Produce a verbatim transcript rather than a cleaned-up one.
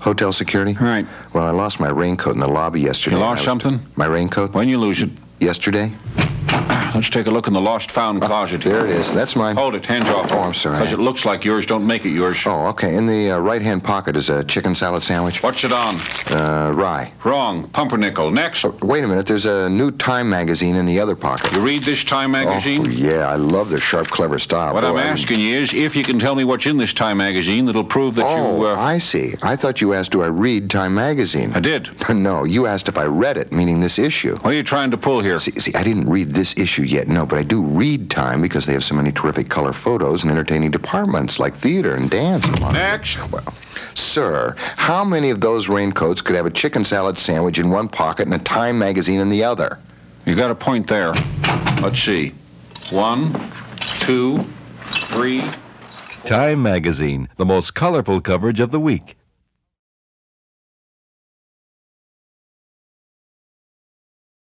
Hotel security? Right. Well, I lost my raincoat in the lobby yesterday. You lost something? My raincoat? When you lose it? Yesterday. Let's take a look in the lost found closet. There it is. That's mine. Hold it. Hands off. Oh, I'm sorry. Because it looks like yours. Don't make it yours. Oh, okay. In the uh, right-hand pocket is a chicken salad sandwich. What's it on? Uh, rye. Wrong. Pumpernickel. Next. Oh, wait a minute. There's a new Time magazine in the other pocket. You read this Time magazine? Oh, yeah. I love their sharp, clever style. What Boy, I'm I asking you is if you can tell me what's in this Time magazine that'll prove that oh, you... Oh, Uh... I see. I thought you asked, do I read Time magazine? I did. No, you asked if I read it, meaning this issue. What are you trying to pull here? See, see, I didn't read this issue yet, no, but I do read Time because they have so many terrific color photos and entertaining departments like theater and dance. And Next. Well, sir, how many of those raincoats could have a chicken salad sandwich in one pocket and a Time magazine in the other? You got a point there. Let's see. One, two, three. Time magazine, the most colorful coverage of the week.